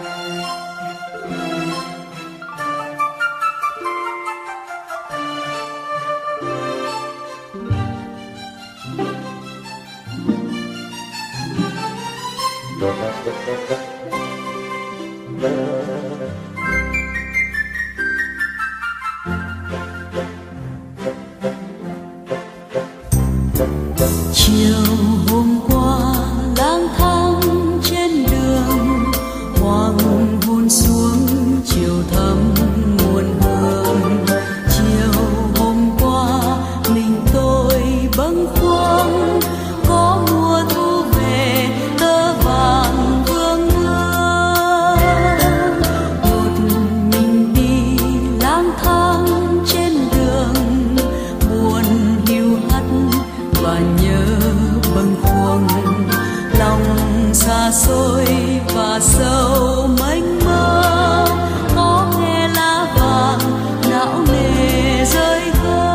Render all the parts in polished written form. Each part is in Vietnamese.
Chiều hôm qua lang thang trên đường, hoàng hôn xuống chiều thắm muôn hương. Chiều hôm qua mình tôi bâng khuâng, có mùa thu về tơ vàng vương hương. Một mình đi lang thang trên đường, buồn hiu hắt và nhớ bâng khuâng, lòng xa xôi và sâu mênh mơ. Có nghe lá vàng não nề rơi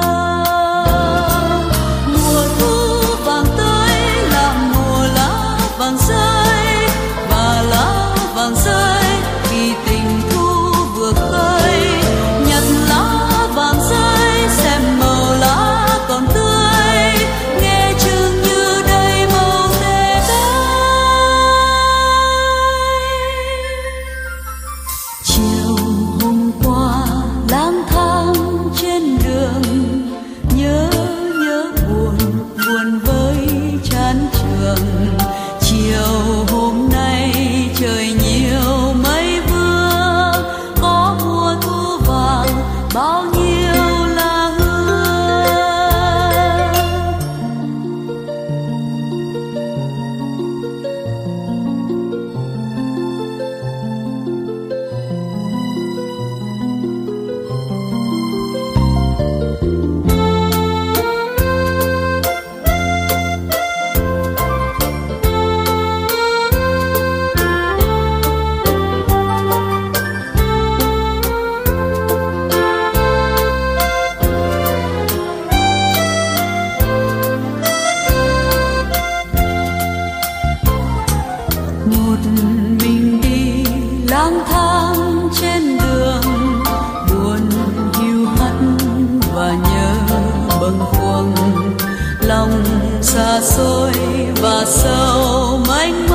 rơi. Mùa thu vàng tới là mùa lá vàng rơi, và lá vàng rơi vì tình thu vừa khơi. Nhặt lá vàng rơi xem màu lá còn tươi, nghe chừng như đầy màu tê tái. Chiều hôm qua lang thang trên đường, nhớ buồn buồn với chán trường. Chiều hôm nay trời nhiều mây vương, có mùa thu vàng bao nhiêu là hương. Một mình đi lang thang trên đường, buồn hiu hắt và nhớ bâng khuâng, lòng xa xôi và sâu mênh